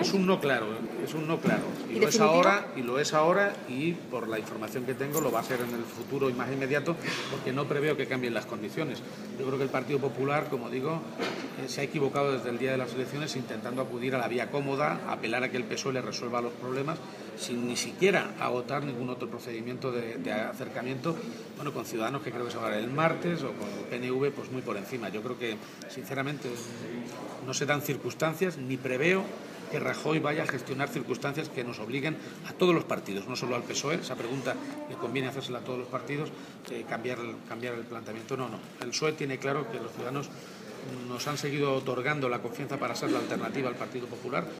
Es un no claro, es un no claro. Y lo es ahora, y por la información que tengo lo va a ser en el futuro y más inmediato, porque no preveo que cambien las condiciones. Yo creo que el Partido Popular, como digo, se ha equivocado desde el día de las elecciones intentando acudir a la vía cómoda, apelar a que el PSOE le resuelva los problemas sin ni siquiera agotar ningún otro procedimiento de acercamiento, bueno, con Ciudadanos, que creo que se va a dar el martes, o con el PNV, pues muy por encima. Yo creo que, sinceramente, no se dan circunstancias, ni preveo que Rajoy vaya a gestionar circunstancias que nos obliguen a todos los partidos, no solo al PSOE. Esa pregunta le conviene hacérsela a todos los partidos, cambiar el planteamiento. No. El PSOE tiene claro que los ciudadanos nos han seguido otorgando la confianza para ser la alternativa al Partido Popular.